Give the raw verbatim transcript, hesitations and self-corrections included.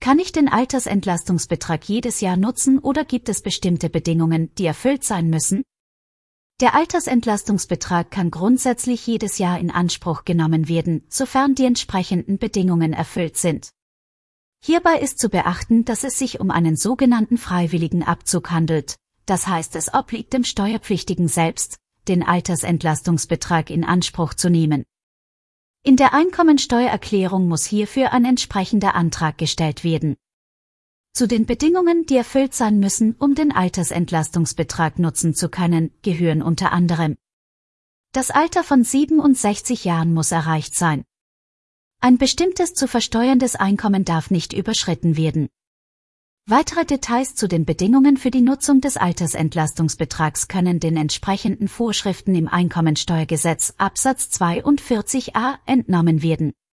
Kann ich den Altersentlastungsbetrag jedes Jahr nutzen oder gibt es bestimmte Bedingungen, die erfüllt sein müssen? Der Altersentlastungsbetrag kann grundsätzlich jedes Jahr in Anspruch genommen werden, sofern die entsprechenden Bedingungen erfüllt sind. Hierbei ist zu beachten, dass es sich um einen sogenannten freiwilligen Abzug handelt, das heißt, es obliegt dem Steuerpflichtigen selbst, den Altersentlastungsbetrag in Anspruch zu nehmen. In der Einkommensteuererklärung muss hierfür ein entsprechender Antrag gestellt werden. Zu den Bedingungen, die erfüllt sein müssen, um den Altersentlastungsbetrag nutzen zu können, gehören unter anderem: Das Alter von siebenundsechzig Jahren muss erreicht sein. Ein bestimmtes zu versteuerndes Einkommen darf nicht überschritten werden. Weitere Details zu den Bedingungen für die Nutzung des Altersentlastungsbetrags können den entsprechenden Vorschriften im Einkommensteuergesetz Absatz zweiundvierzig a entnommen werden.